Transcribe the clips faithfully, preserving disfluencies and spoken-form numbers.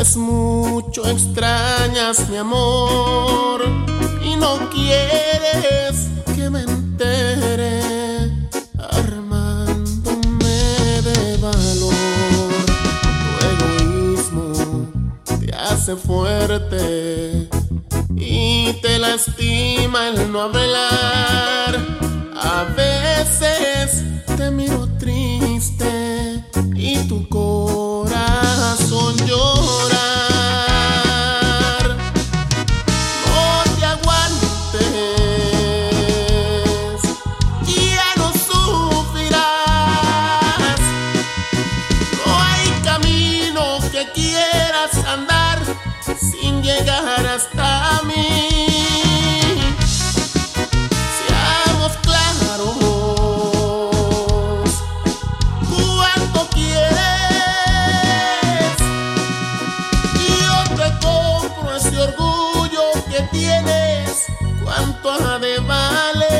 quieres mucho, extrañas mi amor y no quieres que me entere, armándome de valor. Tu egoísmo te hace fuerte y te lastima el no hablar. A veces te miro triste y tu corazón llorar. No te aguantes, ya no sufrirás. No hay camino que quieras andar sin llegar hasta mí. Tienes cuánto ha de valer.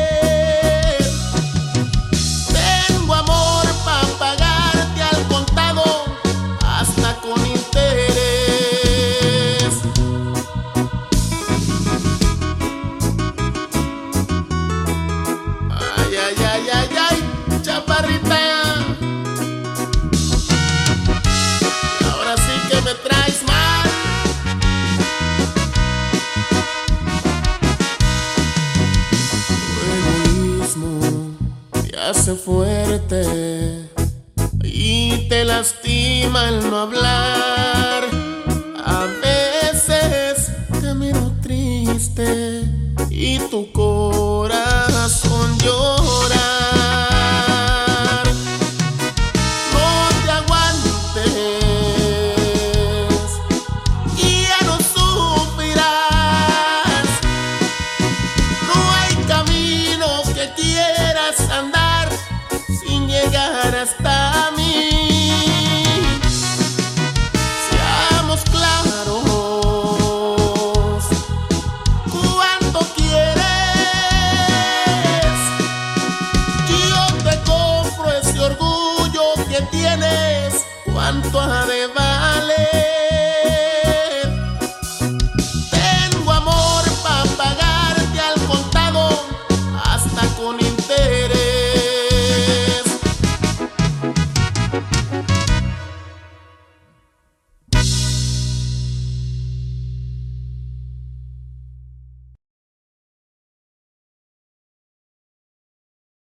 Tengo amor para pagarte al contado, hasta con interés. Ay, ay, ay, ay, ay, chaparrita. Ahora sí que me traes mal. Te hace fuerte y te lastima el no hablar. A veces te miro triste y tu corazón